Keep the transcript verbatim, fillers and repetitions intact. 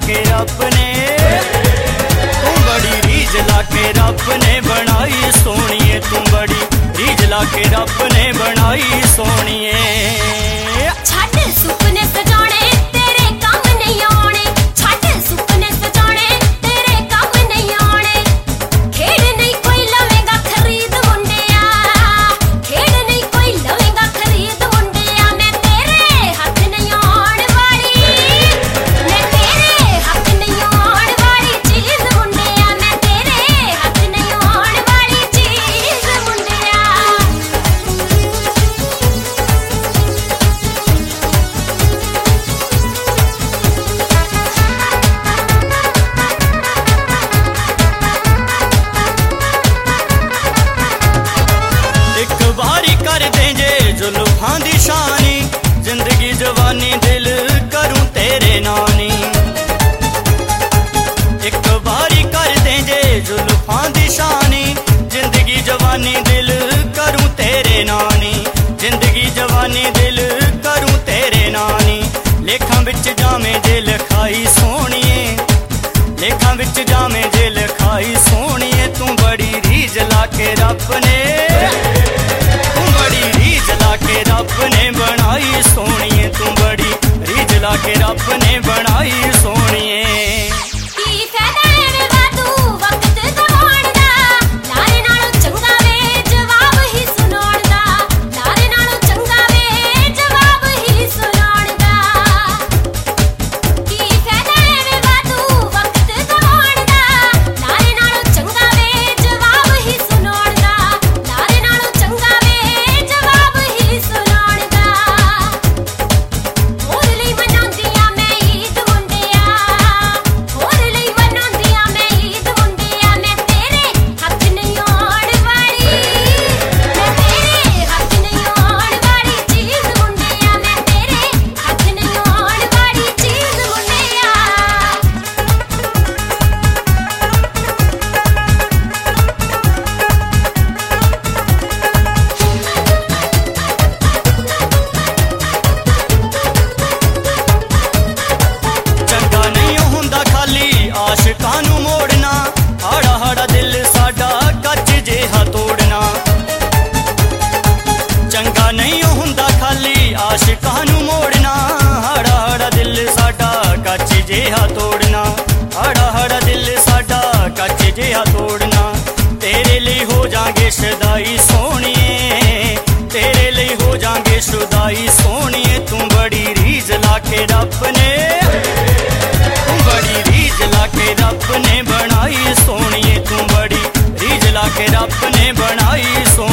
के रब ने, तू बड़ी रीझ लाके रब ने बनाई सोनिए, तू बड़ी रीझ लाके रब ने बनाई सोनिए। छड़ सुपने सजाने तेरे काम नहीं आने, छड़ सुपने सजाने तेरे काम नहीं आने। खेड़ नहीं कोई लवेगा खरीद मुंडिया, खेड़ नहीं कोई लवेगा खरीद मुंडिया। मैं तेरे हाथ नहीं आने वाली, मैं तेरे हाथ नहीं आने वाली चीज मुंडिया, मैं तेरे हाथ नहीं आने वाली चीज मुंडिया। एक बारी कर दे जे जुल्फां दी शानी, जिंदगी जवानी दिल करूं तेरे नानी। एक बारी कर दे जे जुल्फां दी शानी, जिंदगी जवानी दिल करूं तेरे नानी, जिंदगी जवानी दिल करूं तेरे नानी। लेखां विच जामे जे लिखाई सोनिए, लेखां विच जामे जे लिखाई सोनिए। तू बड़ी रीझ लाके रब ने, तू बड़ी रीझ लाके रब ने बनाई सोनिए, तू बड़ी रीझ लाके रब ने बनाई सोनिए। की फायदा है वादू वक्त गवाउण दा, लारे नालों चंगा वे जवाब ही सुनाउण दा, लारे नालों चंगा वे जवाब ही सुनाउण दा। की फायदा है वादू वक्त गवाउण दा, लारे नालों चंगा वे जवाब ही सुनाउण दा, लारे नालों चंगा वे जवाब ही सुनाउण दा। होर ਲਈ ਮਨਾਉਂਦੀਆਂ मैं ईद मुंडिया, होर ਲਈ मनाਉਂਦੀਆਂ मैं ईद मुंडिया। मैं तेरे हੱਥ नहीं आउਣ वाली, मैं तेरे हੱਥ नहीं आउਣ वाली चीज मुंडिया, मैं तेरे हੱਥ नहीं आउਣ वाली चीज मुंडिया। चंगा नहीं हुंदा खाली आशिकां नू मोड़ना, हाड़ा हाड़ा दिल साडा कच जिहा तोड़ना। चंगा नहीं हुंदा खाली आशिकां नू मोड़ना, हाड़ा हाड़ा दिल साडा कच जिहा तोड़ना, हाड़ा हाड़ा दिल साडा कच जिहा तोड़ना। तेरे लिए हो जांगे शुदाई सोनिए, तेरे लिए हो जांगे शुदाई सोनिए। तू बड़ी रीझ लाके रब ने, तू बड़ी रीझ लाके रब ने बनाई सोनिए, तू बड़ी रीझ लाके रब ने बनाई सोनिए।